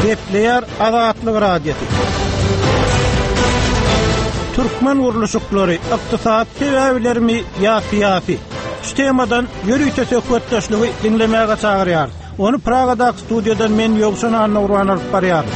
Gepleyer Azatlyk radiosu. Türkmen guruluşyklary, ykdysat sebäplerimi ýa-fiýasy. Şu temadan ýörüýte söhbetdeşligi dinlemäge çagyrýar. Onu Praga'daki stüdyodan men Ýogşan Anurwan alyp barýar.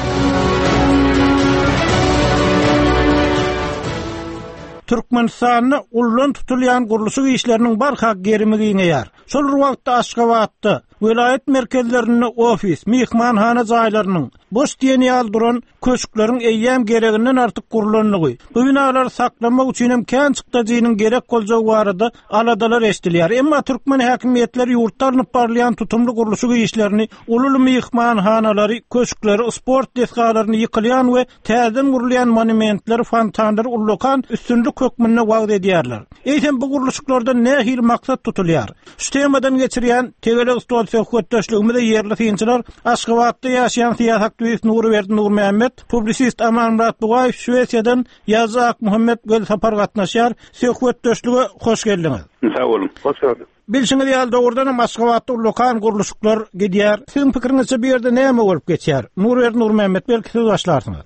Türkmenistanyny ullan tutulýan guruluşyk işleriniň barha gerimi giňeýär. Şol wagtda Aşgabatda vilayet merkezlerinde ofis, mihmanhana jaýlarynyň boş diýeni duran köşkleriň eýýäm gereginden artyk gurulanlygy. Bu binalar saklamak üçin hem känçykda jiňiň gerek boljagy barada aladalar eşdilýär. Emma Türkmen häkimetleri ýurtlaryny parlayan tutumly guruluşyk işlerini, ulul mihmanhanalary, köşkleri, sport deskalaryny ýykylýan we täzeden gurulýan monumentler, fontanlar ullukan üstünlük hökmüne wagt edýärler. Eýsem bu guruluşyklardan nähil maksat tutulýar? Şu temadan geçirýän tegele stol söhbetdeşligimizde ýerli synçylar Aşgabatda ýaşaýan siýasat aktivist Nurberdi Nurmehmet, publisist Amanmurat Bugaýew Şweýçýadan Ýazy Akmuhammed Gölsapar gatnaşýar. Söhbetdeşlige hoş geldiňiz. Sağ olun. Hoş gördük. Bilşiňiz ýaly dogrudan Aşgabatda ullukan guruluşyklar gidýär. Siziň pikiriňizçe bu ýerde näme bolup geçýär? Nurberdi Nurmehmet, belki siz başlarsyňız.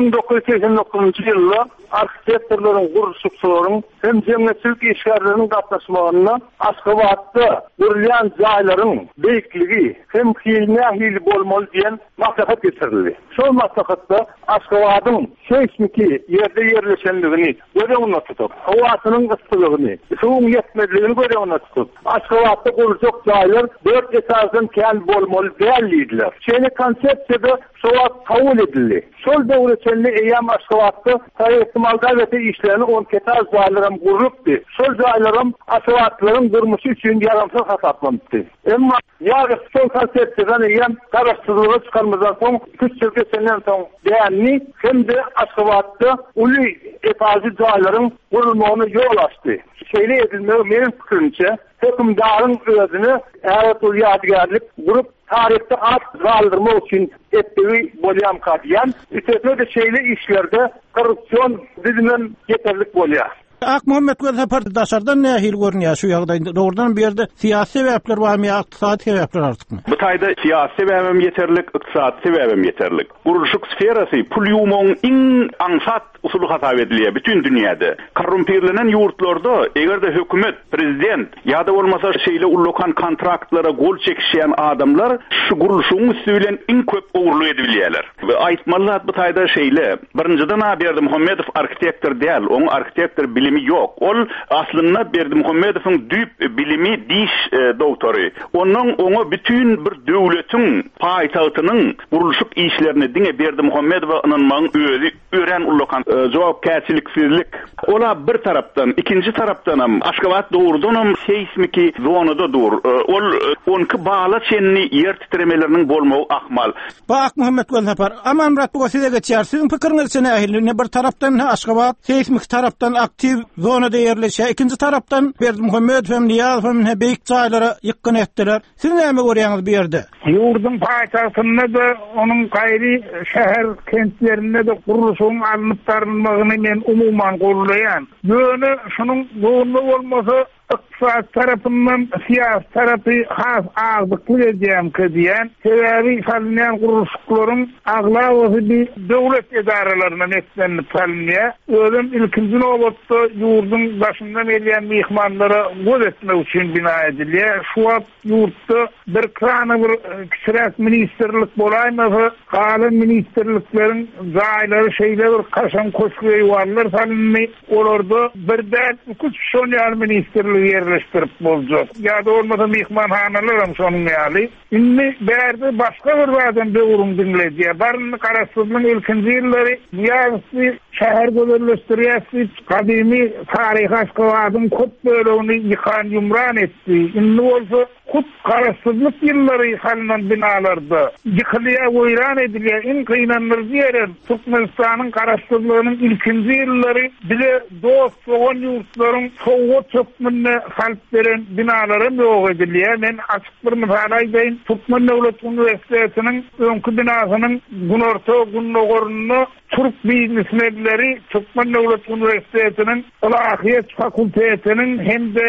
1989 ýylda arxitektorlaryň guruluşyklaryň hem jemgyýetçilik işgärleriniň gatnaşmagyna Aşgabatda gurulýan jaýlaryň beýikligi hem hil bolmaly diýen maslahat geçirildi. Şol maslahatda Aşgabatyň seýsmiki ýerde ýerleşenligini göreňine tutup, hawasynyň yssylygyny, suwuň ýetmezligini göreňine tutup, Aşgabatda guruluşyk jaýlar 4 esasdan kän bolmaly diýerler. Şeýle konsepsiýada şowa kabul edildi. Şol döwletçilikni eýam Aşgabatda ihtimal gayret işlerini 10 ketaz jaýlaram gurupdy. Şol jaýlaram Aşgabatlaryň durmuşy üçin ýaramsal hasaplandy. Emma ýa-da şol konsepsiýadan eýam garaşdyrlygy çykarmazdan soň 3 ýyl geçenden soň beýanny hem-de Aşgabatda uly epazy jaýlaryň gurulmagyna ýol açdy. Şeýle edilmegi meniň pikirimçe hökümdaryň özüni äwetül ýadygärlik gurup tarihte at kaldırmak için ettiği bolýan kadýan, üstesine de şeýle işlerde korrupsiýon bizden yeterlik bolýar. Akmuhammed Gölsapar daşardan nähil görünýär şu ýagdaýda? Dogrudan bir ýerde siýasy sebäpler barmy, ykdysady sebäpler artykmy? Bu taýda siýasy sebäbim yeterlik, ykdysady sebäbim yeterlik. Guruluşyk sferasy pul ýumagyň iň aňsat usuly hasap edilýär bütün dünýäde. Korrumpirlenen ýurtlarda egerde hökümet, prezident ýa-da bolmasa şeýle ullukan kontraktlara gol çekişýän adamlar şu guruluşyň üstünden iň köp ogurlyk edilýärler. We aýtmalar bu taýda şeýle. Birinciden Berdi Muhammedow arxitektor däl, oň arxitektor bilimi yok. Ol aslında Berdi Muhammedowyň düýp bilimi diş doktory. Oňa bütün bir döwletiň paýtagtynyň guruluşyk işlerini diňe Berdi Muhammedowyň özü ören ullukan jogapkärçiliksizlik. Ola bir tarapdan, ikinci tarapdan hem Aşgabat dogrudan hem seýsmiki zonada dur. Ol onky bağla çenni ýer titremeleriniň bolmagy ahmal. Bak Muhammed Gölsapar, Amanmurat Bugaýew size geçýär. Siziň pikiriňizçe nähil? Ne bir tarapdan Aşgabat seýsmik tarapdan aktiv zonada ýerleşýär. İkinci tarapdan Berdi Muhammedow hem Niýazow hem beýik jaýlara ýykyn etdiler. Siz näme görýäňiz bu ýerde? Ýurdun paýtagtynda da onuň gaýry şäher kentlerinde de guruluşyň alınıp tarynmagyny men umumyň gollaýan. Ýöne şunuň goýunly bolmasa ykdysat tarapyndan siýasat tarapy has agdykly edýän diýen sebäbi salynýan guruluşyklaryň aglawy bir döwlet edaralaryna netlenip salynýar. Ölüm ilkinji nowatda ýurdun başyndan gelýän mihmanlara gözetmek üçin bina edilýär. Şu wagt ýurtda bir krana bir kiçiräk ministerlik bolaýmasa, galan ministerlikleriň jaýlary şeýle bir kaşan köşküne ýuwarlar salynmy. Olarda birden 3 şonýar ministerlik yerleştirip boljak. Ya da olmasa mihmanhanalar hem şonun ýaly. Indi bärde başga bir wagtdan döwrüň dinledýär. Barny garaşdyrylan ilkinji ýyllary ýa-da şäher gözelleşdirýärsi, kadimi taryhy Aşgabatyň köp bölegini ýykan ýumran etdi. Indi bolsa köp garaşdyrlyk ýyllary ýykanan binalarda ýykylýar, weýran edilýär. Iň kynanlyr diýerim, Türkmenistanyň garaşdyrlygynyň ilkinji ýyllary bile dost bolan ýurtlaryň sowgat çökmüne halp beren binalara ýok edilýär. Men açyk bir misal aýdaýyn. Türkmen Döwlet Üniversitesiniň öňkü binasynyň günorta günnogorunda Türk biznesmenleri Türkmen Döwlet Üniversitesiniň Ilahiyat Fakültetiniň hem de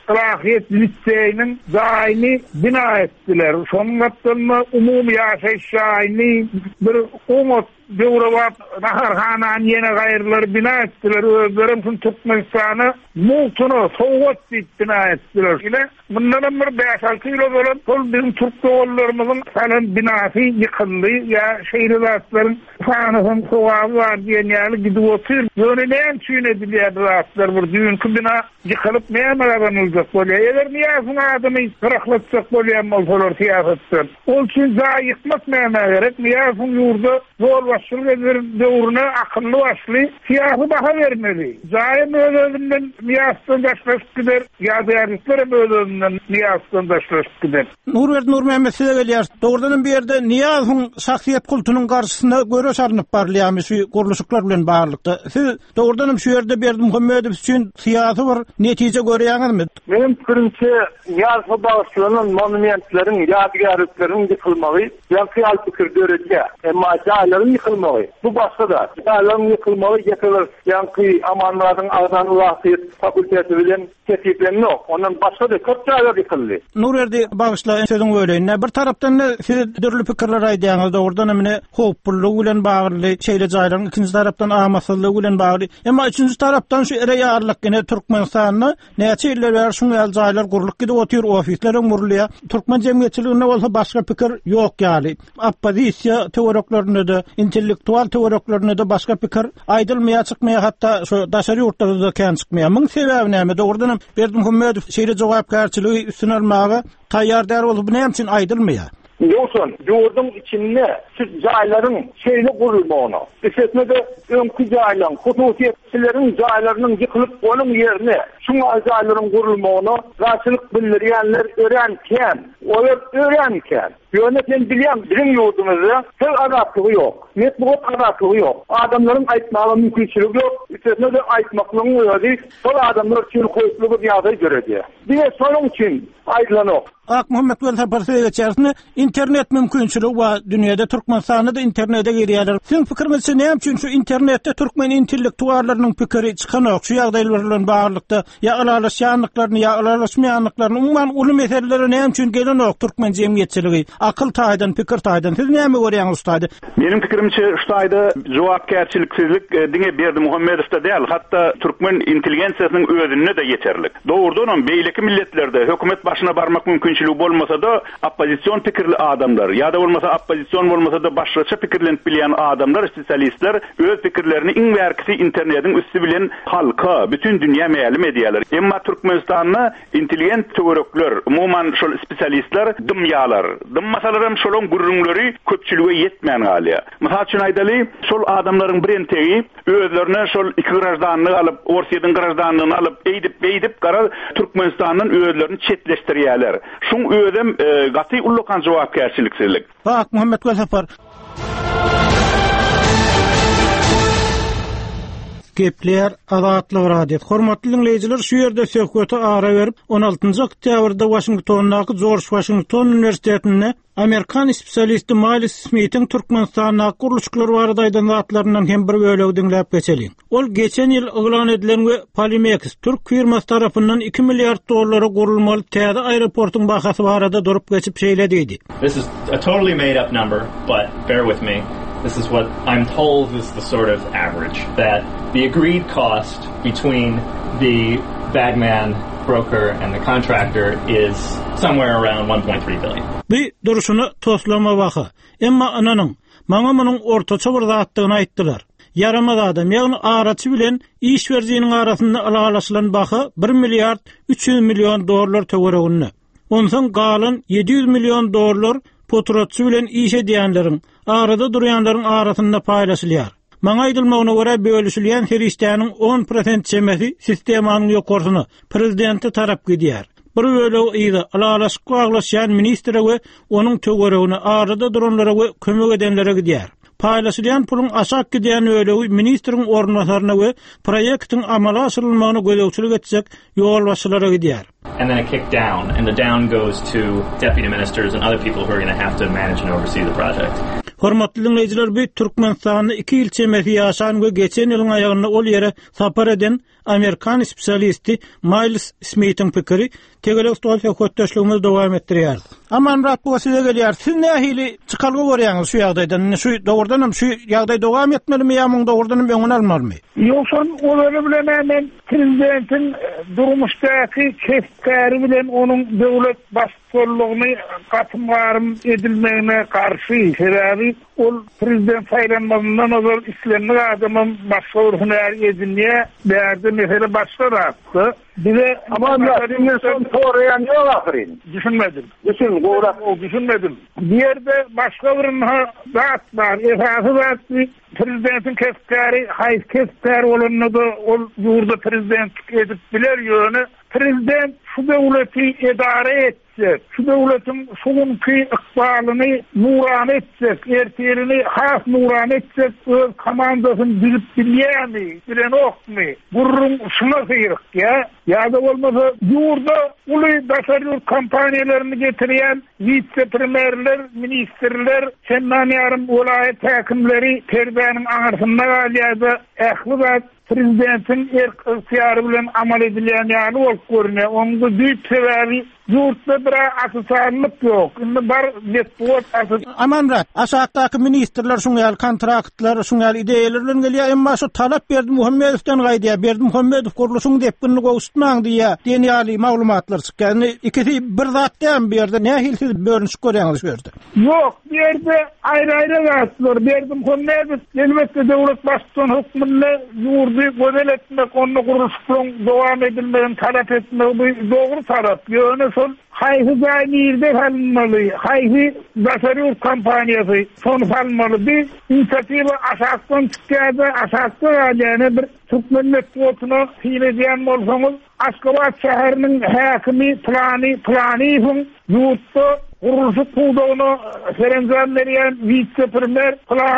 Salahiyet Liseyinin daimi bina ettiler. Sonrattan umumi yaşayış şahini bir umut Döwrebat naharhanan yene gayrlar bina ettiler. Özlerim Türkmenistan'a multunu soğuk bina ettiler. Ile bundan bir 5-6 yıl olan sol bizim Türk doğullarımızın falan binası yıkıldı. Ya şehirlatların fanısın soğuğu var diye yani gidip oturuyor. Böyle neyen tüyün ediliyordu rahatlar bir düğünkü bina yıkılıp neye kazanılacak böyle. Eğer niyazın adamı kıraklatacak böyle yapmalılar siyasetten. Onun için daha yıkmak neyene gerek. Niyazın yurdu zor başlık edir doğruna akıllı başlı siyasi baha vermeli. Zaim ödülünden niyazdan daşlaşıp gider. Ya değerliklerim ödülünden niyazdan daşlaşıp gider. Nur Mehmet size geliyar. Doğrudan bir yerde niyazın şahsiyet kultunun karşısında göre sarınıp barlayamız kuruluşuklar bilen bağırlıkta. Siz doğrudan şu yerde bir Muhammed için siyasi var netice görüyorsunuz mu? Benim fikrimce niyazı bağışlanan monumentlerin, yadigarlıkların yıkılmalı. Ben kıyal fikir göreceğim. Ama cahillerin yıkılmalı. Bu başka da. Cahillerin yıkılmalı getirir. Yankı amanların ağzanı vahiyet fakültesi bilen tepkiplerini yok. Ondan başka da çok cahiller yıkıldı. Nurerdi bağışla sözün öyleyine. Bir taraftan da siz dürlü fikirler aydiyanızda oradan emine hopurluğu bilen bağırlı şeyle cahillerin. İkinci taraftan ağmasızlığı bilen bağırlı. Ama üçüncü taraftan şu ere yağırlık yine Türkmenistan'ı neçe iller ver şunu el cahiller kuruluk gidip otuyor ofislerin vuruluya. Türkmen cemiyetçiliğine olsa başka fikir yok yani. Appozisiya teoriklerine de intellektual teoriklerine de başka fikir aydılmaya çıkmaya hatta şu daşarı yurtlarda da kan çıkmaya. Mın sebebi neyme de oradan Berdim Muhammed şeyle cevapkarçılığı üstüne almağa tayyar der olup ne için aydılmaya? Yoksa yurdun içinde siz cahillerin şeyle kurulma onu. İşletmede önkü cahillerin, hususiyetçilerin cahillerinin yıkılıp onun yerine şuna cahillerin kurulma onu karşılık bildiriyenler öğrenken yöneten bizim yurdumuzda her adatlığı yok. Netbuğut adatlığı yok. Adamların aytmağı mümkünçülüğü yok. İçerisinde de aytmaklığın öğredik. Sonra adamlar için koyukluğu bir yağda göreceğiz. Bir de sonun için aydılan yok. Ak Muhammed Velha Parsa'ya geçersinde internet mümkünçülüğü var dünyada. Türkmenistan'da da internete giriyorlar. Sizin fikriniz ne için şu internette Türkmen intellektuallarının fikri çıkan yok. Şu yağdaylarının bağırlıkta ya alaşyanlıklarını ya alaşmayanlıklarını umman ulu meseleleri ne için gelen yok Türkmen cemiyetçiliği. Akıl taydan, fikir taydan. Siz ne mi görüyorsunuz ustaydı? Benim fikrimce ustaydı cevapkarçılıksızlık dine Berdi Muhammedov'da değil. Hatta Türkmen intelligensiyasının özününe de yeterlik. Doğrudan beyleki milletlerde hükümet başına barmak mümkünçülüğü olmasa da oppozisyon fikirli adamlar ya da olmasa oppozisyon olmasa da başkaça fikirlenip bilen adamlar, spesyalistler öz fikirlerini in verkisi internetin üstü bilen halka, bütün dünya meyalim ediyorlar. Emma Türkmenistan'na intelligent teorikler, umuman şol spesyalistler dımyalar. Masalarım şolun gurrunları köpçülüğe yetmeyen haliye. Mesela için aydalı şol adamların birenteyi özlerine şol iki grajdanlığı alıp Orsiye'den grajdanlığını alıp eydip karar Türkmenistan'ın özlerini çetleştiriyorlar. Şun özüm gati ullokan cevapkarçılıksızlık. Bak Muhammed Gülsafar. Gepler azatlyk radio. Hormatly dinleyijiler, şu ýerde söhbeti ara berip 16-njy oktýabrda Washingtondaky George Washington Üniversitetine Amerikan spesialisti Miles Smith'in Türkmenistan'da kuruluşçular barada aýdan zatlarynyň hem bir bölegi dinläp geçelim. Ol geçen ýyl oglan edilen we Polymex Türk firmasy tarapyndan $2 milyard gurulmaly täze aeroportyň bahasy barada durup geçip şeýlediydi. This is a totally made up number, but bear with me. This is what I'm told is the sort of average, that the agreed cost between the bagman, broker, and the contractor is somewhere around $1.3 billion. Bu duruşunu toslama baxa. Emma ananyň maňa munyň ortaça bir zatdygyny aýtdylar. Yaramaz adam, ýagny araçy bilen iş berjiniň arasynda alalaşylan baxa $1 milyard $300 milyon töweregini. Ondan galan $700 milyon potrotçu bilen iş edýänleriň arada durýanlaryň arasynda paýlaşylýar. Maňa aýdylmagyna görä bölüşilýän serişdäniň 10% çemesi sistemanyň ýokarsyna prezidenti tarap gidýär. Bir bölegi ýa-da alalaşyk aglaşýan ministre we onuň töweregini arada duranlara we kömek edenlere gidýär. Paýlaşylýan pulun aşak gidýän bölegi ministriň ornataryna we proýektiň amala asyrylmagyna gözelçilik etjek ýol başçylara gidýär. And then a kick down, and the down goes to deputy ministers and other people who are going to have to manage and oversee the project. Hormatly dinleyijiler, bu Türkmenistanyň 2 ýyl çemeti ýaşan we geçen ýylyň aýagyna ol ýere sapar eden Amerikan spesialisti Miles Smith'in pikiri tegelik stol hökmetdeşligimiz dowam etdirýär. Aman rat bu size gelýär. Siz nähili çykalgy görýäňiz şu ýagdaýdan? Şu dogurdanam şu ýagdaý dowam etmelimi ýa-da dogurdanam öňüne almalymy? Ýoksa olary bilen men prezidentin durmuşdaky keskäri bilen onuň döwlet başçylygyny gatymlarym edilmegine karşı sebäbi ol prezident saýlanmagyndan öňe islemli adamym başga bir hünär edinýär bärde mesele başlaratdy. Bize ama dinle son sorayan yok ahirin. Düşünmedim. Düşünmedim. Bir yerde başka bir zat var. Esası zat prezidentin keskäri, haýs keskäri olanny da ol ýurda prezidentlik edip biler ýöne. Prezident şu döwleti edare etse, şu döwletin şugunky ykbalyny nuran etsek, erterini has nuran etsek, öz komandasyny bilip bilýärmi, bilen okmy? Gurrun şuna syýryk ya. Ýa-da bolmasa ýurda uly daşary kampaniýalaryny getirýän vice-premierler, ministrler, şendan ýarym welaýat häkimleri terbäniň aňarsynda galýardy. Ähli zat prezidentin erksyary bilen amal edilýän ýaly bolup görünýär. Onuň büyük sebäbi ýurtda bir asasylyk ýok. Indi bar network asasy. Amanrat, aşağıdaky ministrler şuňal kontraktlar, şuňal ideýalar bilen gelýär. Emma şu talap berdi Muhammedowdan gaýdýar. Berdi Muhammedow kuruluşyny dep bunu gowuşmaň diýär. Denýäli maglumatlar çykýan. Ikisi bir zatdan berdi. Nähil siz bölünüş görýäňiz şu ýerde? Yok, bir yerde ayrı zatlar. Berdi Muhammedow elbetde döwlet başçylygyny hukmyny ýurdy gözel etmek, onu kuruluşyň dowam edilmegini talap etmek bu dogry tarap. Ýöne sol haýsy ýerde halmaly, haýsy daşary kampaniýasy son halmaly bir inisiatiwa aşakdan çykýardy, aşakda ýa-da bir Türkmenlik wotuna fiýledýän bolsaňyz, Aşgabat şäheriniň häkimi plany ýurtda kuruluşy kuwdagyny serenjan berýän vice-premier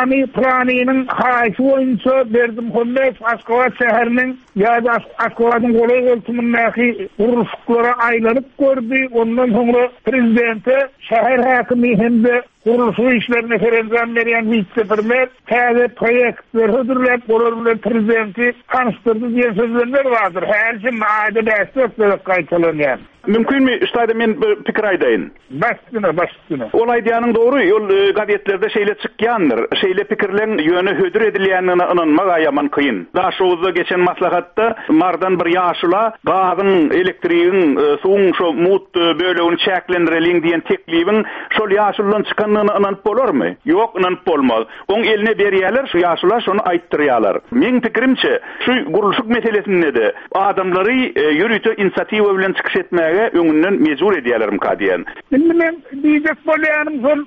planynyň haýsy boýunça Berdi Muhammedow Aşgabat şäheriniň ýa-da Aşgabatyň golay goltumyndaky kuruluşlara aýlanyp gördi. Ondan soňra prezidente şäher häkimi hemde kuruluşy işlerine serenjan berýän vice-premier täze proýektler hödürläp bolar prezidenti tanıştyrdy diýen sözler bardyr. Her kim aýda dästek gaýtalanýar. Mümkünmi üstad men pikir aýdaýyn? Başdyna. Ol aýdýanyň dogry, ýol gazetlerde şeýle çykýandyr. Şeýle pikirleň ýöne hödür edilýänine inanmak aýaman kıyın. Daşowuzda geçen maslahatda mardan bir ýaşula gazyň, elektrigiň, suwuň şo mut bölegini çäklendireliň diýen teklibiň şol ýaşuldan çykanyny inanyp bolarmy? Ýok, inanyp bolmaz. Oň eline berýärler, şu ýaşula şonu aýtdyrýarlar. Men pikirimçe, şu gurulşuk meselesinde de adamlary ýürüte inisiatiwa bilen çykyş etmäge öňünden mejbur edýärler kadiýen. Men diýjek bolýanym şol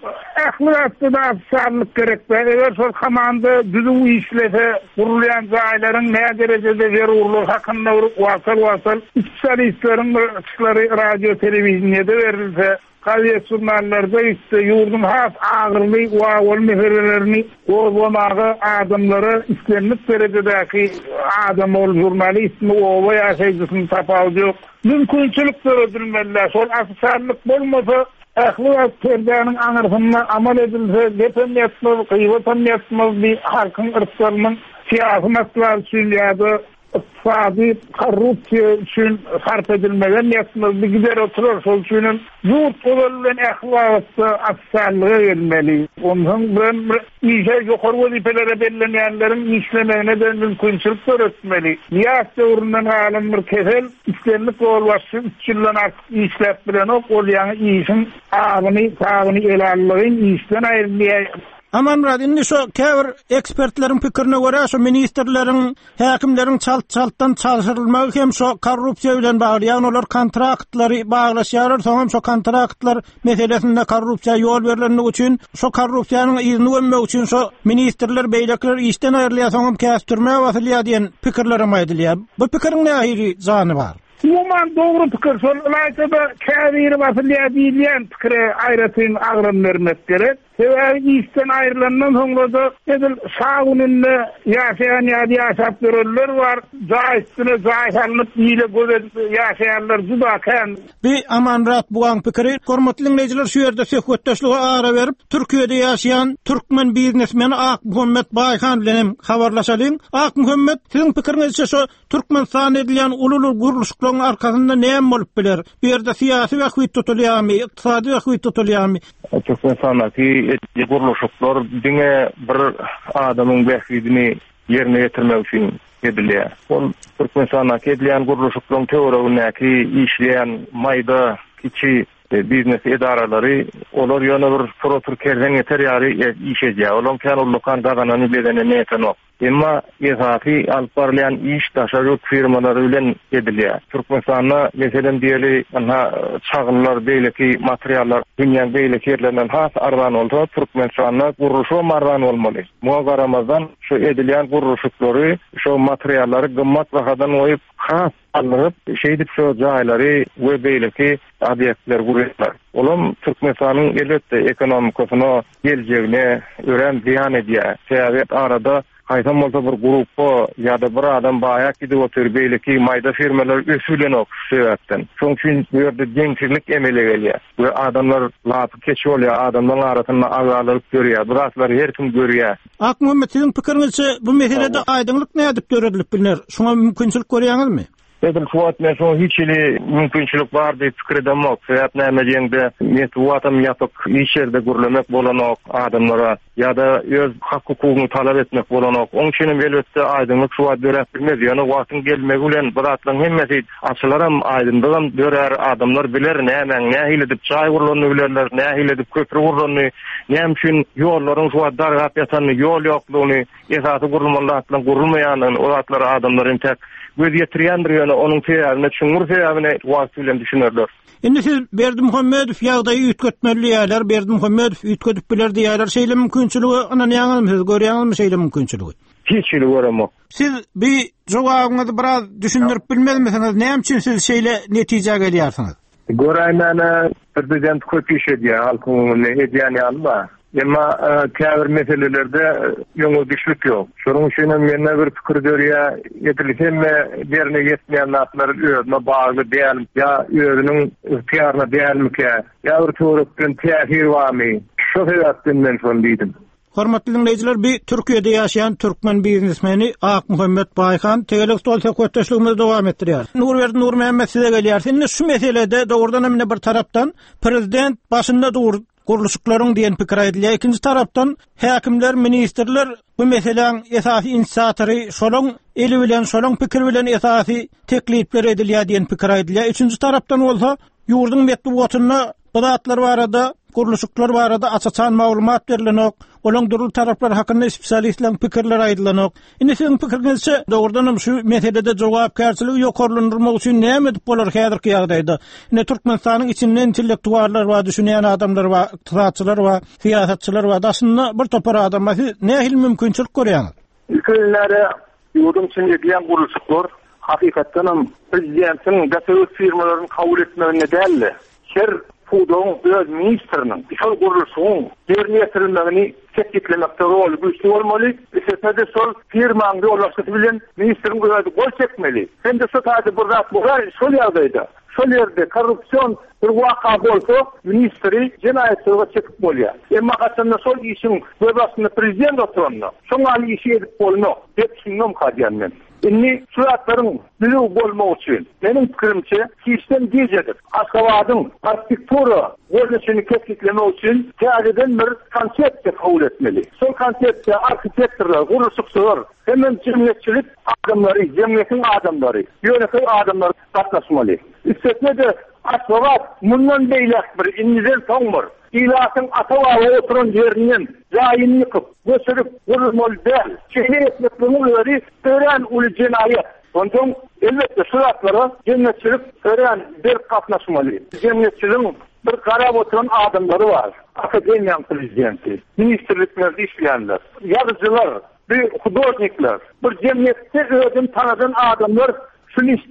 ähli da sağlyk gerek. Eger şol komanda düzgün işlese, gurulýan jaýlaryň näme derejede berurlar hakynda wasal spesialistleriň işleri radio telewizionyada berilse, gazet jurnallarda iste ýurdun has agyrly wagol meselelerini gowlamagy adamlara islenip derejedäki adam ol jurnalistmi owa ýaşaýdysyny tapawdy. Mümkinçilik ödülmeliler. Sol asasylyk bolmasa ähli terbäniň aňarsynda amal edilse, dependentlik, kıywatanlyk bir halkyň ırkçylygynyň syýasy maslahatlar üçin ýa-da iqtisadi korrupsiýa üçin sarf edilmegen ýetmez. Bir gider oturur şol üçin ýurt bilen ähwatda asasylygy gelmeli. Ondan bilen işe ýokary wazifelere bellenýänleriň işlemegine de mümkinçilik öretmeli. Ýa-da urundan alan bir kesel islenlik bolwaşy 3 ýyldan işläp bilen ol ýa-da işin agyny elallygyň işden aýrylýar. Aman radinni şu käbir ekspertlerin pikirine göre şu ministerlerin, häkimlerin çaltdan çalıştırılmagy hem şu korrupsiýa bilen bagly, ýani olar kontraktları baglaşýarlar, soňra şu kontraktlar meselesinde korrupsiýa ýol berilenligi üçin, şu korrupsiýanyň izni vermek üçin şu ministerler, beýlekler işden aýrylýar, soňra kästirmäge wasylýar diýen pikirler aýdylýar. Bu pikiriň nähili jany bar? Umuman doğru pikir. Sol layta da käbiri basılya diýilýän pikire aýratyn agram bermek gerek. Sebäbi işten aýrylandan soňra da edil şagunynda ýaşaýan ýa-da ýaşap görürler bar. Jaýsyna jaýsanlyp ýyle göz ýaşaýanlar juda kän. Bir amanrat buğan pikiri, hormatly dinleýijiler, şu ýerde söhbetdeşlige ara berip, Türkiýede ýaşaýan türkmen biznesmeni Ak Muhammed Baýhan bilen habarlaşalım. Ak Muhammed, siziň pikiriňizçe şu Türkmenistan edilýän ulul guruluşlaryň arkasynda näme bolup biler? Bu ýerde syýasy wagt tutulýarmy, ykdysady wagt tutulýarmy? Türkmenistandaki guruluşlar diňe bir adamyň bähridini ýerine ýetirmek üçin edilýär. Ol Türkmenistandaki edilýän guruluşlaryň töweregindäki işleýän maýda kiçi biznes edaralary olar ýöne bir protur kerden yeter ýary işeýär. Olam kanunlykan gaganany bedene nätenok. Emma ýezaty alyp barýan iş taşaryk firmalary bilen edilýär. Türkmenistanda meselen diýeli çagynlar beýleki materiallar dünýäň beýleki ýerlerinden has arwan bolsa, Türkmenistanda guruluşy marwan bolmaly. Muga garamazdan şu edilýän guruluşlary, şu materiallary gymmat bahadan oýup has alyp şeýdip şu jaýlary we beýleki obýektler gurýarlar. Olam Türkmenistanyň elbetde ekonomikasyna geljegine ören ziýan edýär. Sebäbi arada Haytan bolsa bir gruppa ýa-da bir adam baýak gidip otur beýleki maýda firmalar ösülenok sebäpden. Şoň üçin bu ýerde deňçilik emele gelýär. Bu adamlar lapy keçip bolýar, adamlaryň arasynda agalyp görýär. Birazlar her kim görýär. Ak Muhammed, siziň pikiriňizçe bu meselede aýdynlyk nädip görerilip bilinär? Şoňa mümkinçilik görýäňizmi? Bedim suatme şu hiçili mümkünçilik var diye fikir edemok. Sebäp näme diýende metuwatam ýapyk iş ýerde gürlemek bolanok adamlara ya da öz hak hukugyny talap etmek bolanok. Oň üçin elbetde aýdynlyk suat berip bilmez. Ýani wagtyň gelmegi bilen biratlaryň hemmesi açylaram aýdynlygam dörer adamlar biler näme edip çaý gurulany bilerler, näme edip köprü gurulany, näme üçin ýollaryň suat dargap ýatany, ýol ýoklugyny, esasy gurulmalardan gurulmaýanyny o atlar adamlaryň tek göz ýetirýändir ýöne onuň sebäbine düşünür sebäbine wagt bilen düşünerler. Indi siz Berdimuhammedow ýagdaýy ütgetmeli ýalar, Berdimuhammedow ütgetip biler diýerler, şeýle mümkinçiligi anan ýaňyňyz görýäňizmi şeýle mümkinçiligi? Hiçbir göremok. Siz bir jogabyňyzy biraz düşündirip bilmedimiňiz, näme üçin siz şeýle netije gelýärsiňiz? Göräýmän prezident köp iş edýär, halkyň edýän ýalma. Emma käbir meselelerde ýöňe düşlük ýok. Şonuň üçin menne bir pikir görýär, ýetilhemme derine ýetmeýän natlar özüne bagly diýär, ýa özüniň ihtiýaryna diýärmike, ýa bir töwerekden täsir barmy? Şo sebäpden men şonu diýdim. Hormatly dinleýijiler, bir Türkiýede ýaşaýan türkmen biznesmeni Ak Muhammed Baýhan tegelik stol söhbetdeşligimizi dowam etdirýär. Nur Mehmet size gelýär. Şimdi şu meselede doğrudan hem bir tarapdan prezident başynda guruluşlaryň diýen pikir edilýär. Ikinji tarapdan häkimler, ministrler bu meseleň esasy inisiatary şolaň eli bilen, şolaň pikir bilen esasy teklipler edilýär diýen pikir edilýär. Üçinji tarapdan bolsa ýurdun metbuatyna bidatlar barada, guruluşlar barada açıçan maglumat berilenok, olaň durul taraplar hakynda spesialistlerin pikirleri aýdylanok. Indi siziň pikiriňizçe dogrudan şu meselede jogapkärçiligi ýokarlandyrmak üçin näme edip bolar häzirki ýagdaýda? Indi Türkmenistanyň içinde intellektuallar we düşünýän adamlar we iqtisadçylar we siýasatçylar we daşynda bir topar adamlar nähil mümkinçilik görýäňiz? Ülkelere ýurdun içinde diýen guruluşlar hakykatdan prezidentiň gaýtary firmalaryny kabul etmegine däl. Her Pudong öz ministrinin şol guruluşyň ýerine ýetirilmegini tekliplemekde rol güçlü bolmaly. Esasında sol firmaň ýollaşyşy bilen ministriň gözi gol çekmeli. Hem de şu taýda bir zat bolar, şol ýagdaýda, şol ýerde korrupsiýon bir waka bolsa, ministri jenaýetçilige çekip bolýar. Emma haçanda şol işiň göbasyny prezident oturanda, şoňa işi edip bolmak, dep düşünmem kadýan men. Inni suratlaryň bilew bolmak üçin meniň pikirimçe sistem gejedir. Aşgabatyň arxitektura görnüşini kesitlemek üçin täzeden bir konsepsiýa kabul etmeli. Şol konsepsiýa arxitektorlar, guruluşçylar, hemem jemgyýetçilik adamlary, jemgyýetiň adamlary, ýönetim adamlary gatnaşmaly. Üstesinde Aşgabat mundan beýlek bir indiden soňmur. İlasyň atawaga oturan ýerinden jaýyny kyp, göçürüp gurulmaly däl. Şeýle etmekleri tören uly jenaýet. Ondan elbetde şuratlara jemgyýetçilik tören bir gatnaşmaly. Jemgyýetçiligiň bir garap oturan adamlary bar. Akademiýanyň prezidenti, ministrliklerde işleýänler, ýazgyjylar, bir hudojnikler, bir jemgyýetde özüni tanadan adamlar şu liste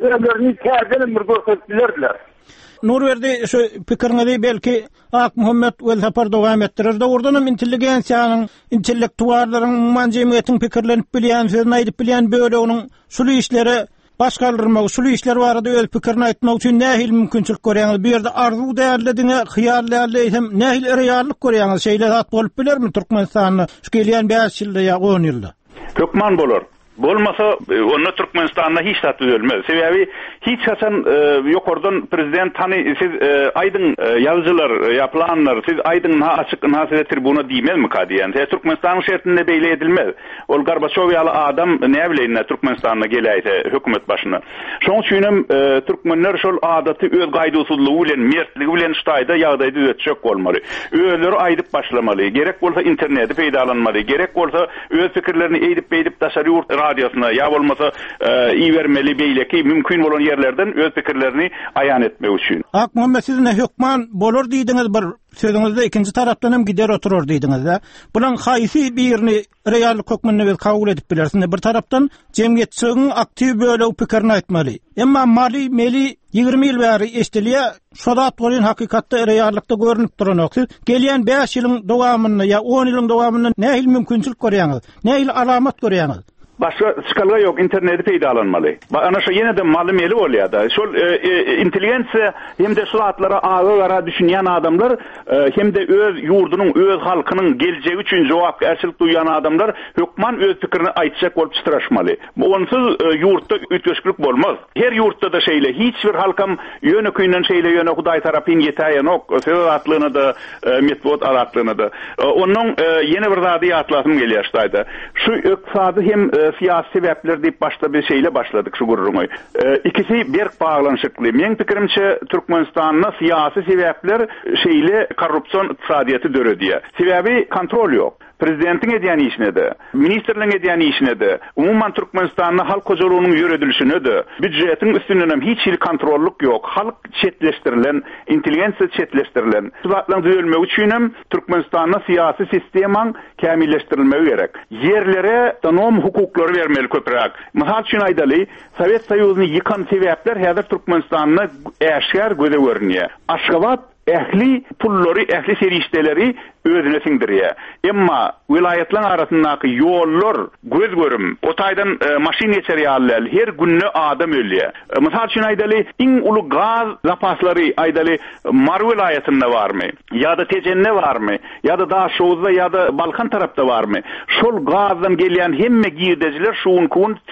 özlerini terden bir gösterdiler. Nurverdi şu pikirňizi belki Ak Muhammed Welhapar dowam ettirir. Da ordanam intelligensiýanyň, intellektuallaryň, umman jemgyýetiň pikirlenip bilýän, sözüni aýdyp bilýän böyle onuň şuly işleri başgalyrmak, şuly işler barada öz pikirini aýtmak üçin nähil mümkinçilik görýäňiz? Bir ýerde arzu däýerlediňe, hyýal hem nähil reallyk görýäňiz? Şeýle zat bolup bilermi Türkmenistanyny şu gelýän 5 ýylda ýa 10 ýylda? Türkmen bolar. Bolmasa onu Türkmenistan'da hiç tat düzelmez. Sebebi hiç hasan yokordan prezident hani siz aydın yazıcılar yapılanlar siz aydın açık nasıl tribuna diýmez mi kadiyen? Türkmenistan'ın şertinde beyle edilmez. Ol Gorbaçov ýaly adam ne bileýin Türkmenistan'a gelýär hökümet başyna. Şoň üçin türkmenler şol adaty öz gaýdusuzlygy bilen mertligi bilen ştaýda ýagdaýda düzetjek bolmaly. Özleri aýdyp başlamaly. Gerek bolsa interneti peýdalanmaly. Gerek bolsa öz pikirlerini eýdip daşary radyosuna ya bolmasa iýermeli beýleki mümkin bolan ýerlerden öz pikirlerini aýan etmek üçin. Ak Muhammed siz ne hükman bolur diýdiňiz bir sözüňizde ikinji tarapdan hem gider oturur diýdiňiz da. Bulan haýsy birini reallyk hökmünde biz kabul edip bilersiň. Bir tarapdan jemgyýetçiligiň aktiw bölegi pikirini aýtmaly. Emma mali meli 20 ýyl bäri eşdilýär. Şodat bolan hakykatda reallykda görünip duranok. Siz gelýän 5 ýylyň dowamyny ýa 10 ýylyň dowamyny nähil mümkinçilik görýäňiz? Nähil alamat görýäňiz? Başka skalga yok, interneti peýdalanmaly. Ana şu ýene de malumeli bolýar da. Şol intelligensiýa hem de suatlara ağlara düşünýän adamlar hem de öz ýurdunyň, öz halkynyň geljegi üçin jogap erçilik duýan adamlar hökman öz pikirini aýtjak bolup çıraşmaly. Onsuz ýurtda ütgeşlik bolmaz. Her ýurtda da şeýle hiç bir halkam ýöne küýünden şeýle ýöne Hudaý tarapyn ýetäýänok, söwatlygyny da metbot aratlygyny da. Onuň ýene bir zady ýatlasym gelýär ştaýda. Şu yktisady hem siyasi sebepler diýip başda bir şeyle başladık şu gurrumy. İkisi berk bağlanşykly. Meň pikirimçe Türkmenistanyň siyasi sebepler şeýle korrupsiýon yktysadyýaty döredýär. Sebebi kontrol ýok. Prezidentin edýän işine de, ministerliň edýän işine de, umumman Türkmenistanyň halk hojalygynyň ýöredilişine de, büdjetiň üstünden hiç ýyl kontrolluk ýok. Halk çetleşdirilen, intelligensiýa çetleşdirilen. Suwatlaryň düzelmegi üçin hem Türkmenistanyň siyasi sistemaň kämilleşdirilmegi gerek. Yerlere tanom hukuklary bermeli köprak. Mysal üçin aýdaly, Sowet Soýuzyny ýykan sebäpler häzir Türkmenistanyň äşkär göze görünýär. Aşgabat ehli pullary, ehli serişdeleri özüne siňdirýär. Emma vilayetlaryň arasyndaky ýollar göz görüm, otaýdan maşin geçerýärler, her günne adam ölýär. Mysal üçin aýdaly, iň uly gaz zapaslary aýdaly Mar vilayetinde barmy? Ýa-da Tejenne barmy? Ýa-da Daşowuzda ýa-da Balkan tarapda barmy? Şol gazdan gelýän hemme girdejiler şuň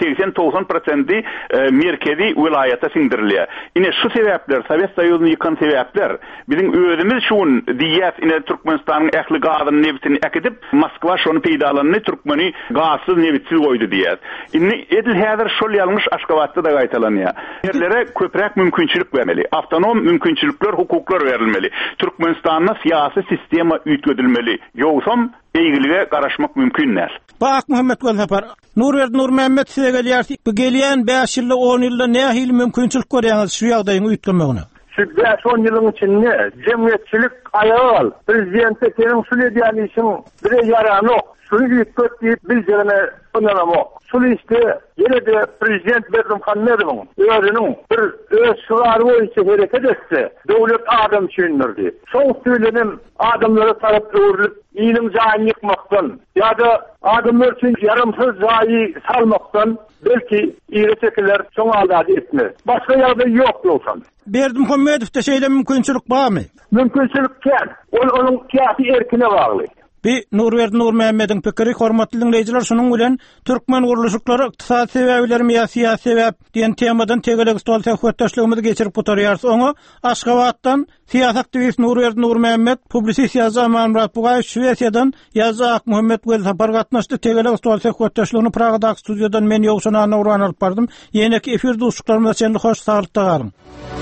80-90% merkezi vilayeta siňdirilýär. Ine şu sebäpler, Sowet Soýuzyny ýykan sebäpler, bizim özümüz şuň diýät ine Türkmenistanyň ähli gazyny nebitini ekidip Moskwa şonu peýdalanyny Türkmeni gazsyz nebitsiz goýdy diýär. Indi edil häzir şol ýalňyş Aşgabatda da gaýtalanýar. Yerlere köpräk mümkinçilik bermeli. Awtonom mümkinçilikler, hukuklar berilmeli. Türkmenistanyň siyasi sistema üýtgedilmeli. Ýogsam beýgilige garaşmak mümkin näl. Bak Muhammed Welhapar, Nurmehmet size gelýär. Bu gelýän 5 ýylda 10 ýylda nähil mümkinçilik görýäňiz şu ýagdaýyň üýtgemegine? 5-10 ýylyň içinde jemgyýetçilik aýal, prezidente senin şuly edýän işiň bire ýaranok, şuny ýetip diýip bildirme onaramok. Şuly işte ýene de prezident Berdimuhammedowyň özüniň bir öz şurary boýunça hereket etse, döwlet adam üçindir. Şol söylenim adamlara tarap döwürlük ilim jaýyny ýykmakdan ýa-da adamlar üçin yarımsız jaýy salmakdan belki ýeretekler çoň alady etmez. Başga ýagdaý ýok bolsan. Berdimuhammedow da şeýle mümkinçilik barmy? Mümkinçilik kel. Onuň kiýasy erkine bagly. Bir Nurmehmet'in pikiri hormatly dinleyijiler şunun bilen Türkmen guruluşyklary ykdysady sebäplermi ýa siýasy sebäp diýen temadan tegelik stol söhbetdeşligimizi geçirip oturýarys. Oňa Aşgabatdan siýasat aktivist Nurmehmet, publisist ýazgy Amanmurat Bugay, Şwesiýadan ýazgy Ak Muhammed Welhapar gatnaşdy. Tegelik stol söhbetdeşligini Pragada studiýadan men ýogşana Nurhan alyp bardym. Ýene-ki efir duşuklarymyza çenli hoş saglykda galyň.